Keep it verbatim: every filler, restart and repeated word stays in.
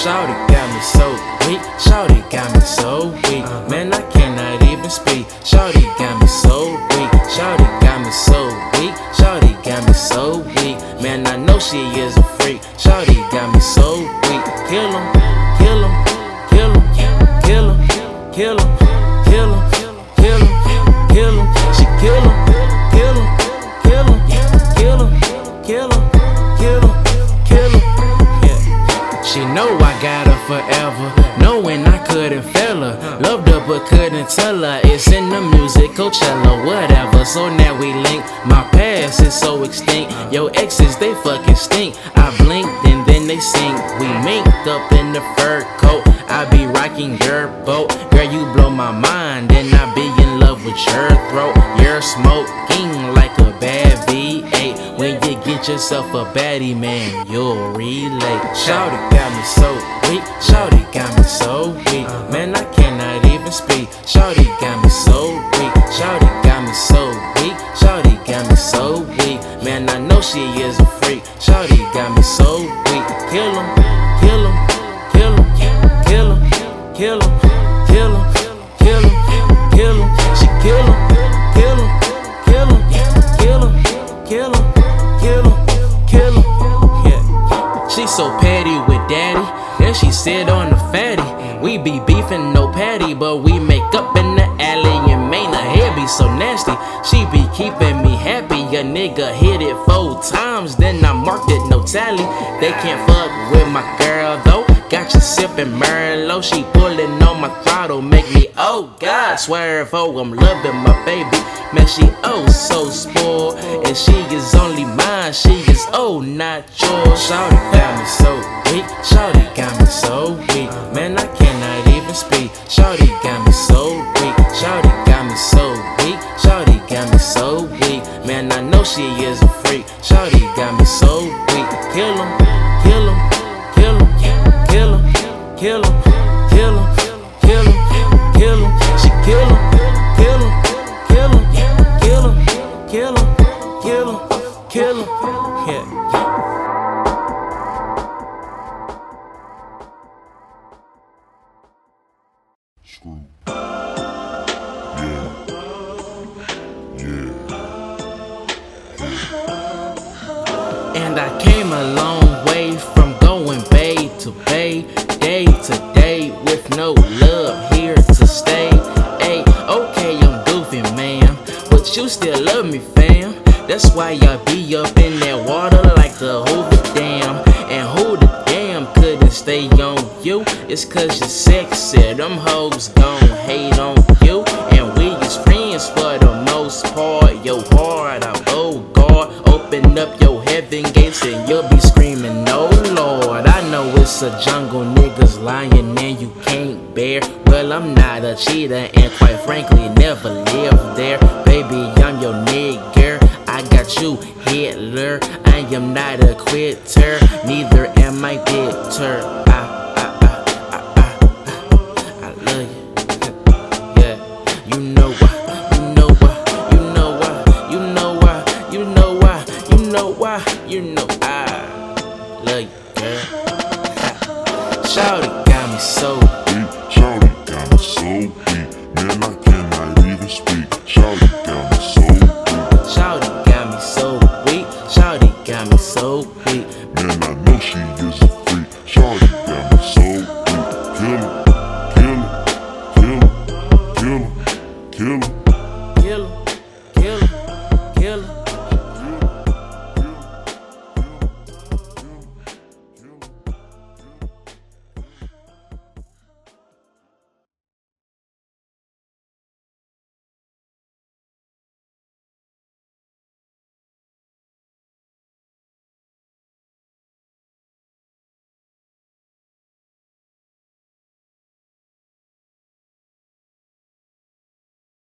Shawty got me so weak, shawty got me so weak. Man, I cannot even speak. Shawty got me so weak, shawty got me so weak, shawty got me so weak. Man, I know she is a freak. Shawty got me so weak. Kill him, kill him, kill him, kill him, kill him, kill him, kill him, kill him. She kill him, kill him, kill him, kill him, kill him, kill him, kill him. Yeah. She know I got her forever, knowing I couldn't fail her. Loved her but couldn't tell her. It's in the music, Coachella, whatever. So now we link. My past is so extinct. Yo exes, they fucking stink. I blinked and then they sink. We minked up in the fur coat. I be rocking your boat. Girl, you blow my mind and I be in love with your throat. You're smoking like a bad V eight. When you get yourself a baddie, man, you'll relate. Shawty got me so weak, shawty got me so weak. Man, I cannot even speak. Shawty got me so weak, shawty got me so weak, shawty got me so weak. Man, I know she is a freak. Shawty got me so weak. Kill him, kill him, kill him, kill him, kill him, kill him, kill him, kill him. She kill him, kill him, kill him, kill him, kill him, kill him, kill him. Yeah. She so petty with daddy, then she sit on the fatty. We be beefing, no patty, but we make up in the alley and man, her hair be so nasty. She be keeping me happy. A nigga hit it four times, then I marked it no tally. They can't fuck with my girl though. Got you sipping Merlot, she pulling on my throttle, make me oh God swear oh I'm loving my baby. Man, she oh so spoiled, and she is only mine. She is oh not yours. Shawty got me so weak, shawty got me so weak. Man, I cannot even speak. Shawty got me so weak, shawty got me so weak, shawty got me so weak. Man, I know she is a freak. Shawty got me so weak. Kill him, kill him, kill him, kill him, kill him, kill him, kill him, kill him. She kill him, kill him, kill him, kill him, kill him, kill him, kill him. Yeah. Screw. Yeah. Yeah. And I came a long way from going bay to bay, day to day, with no love here to stay. Hey, okay, I'm goofy, man, but you still love me, fam. That's why I be up in that water like the Hoover Dam. And who the damn couldn't stay on you? It's cause you're sexy, them hoes gon' hate on you. And we is friends for the most part. Your heart, I oh God, open up your heaven gates and you'll be screaming, oh Lord. I know it's a jungle, niggas lying and you can't bear. Well, I'm not a cheater and quite frankly never lived there. Baby, I'm your nigger, I got you, Hitler. I am not a quitter, neither am I bitter. I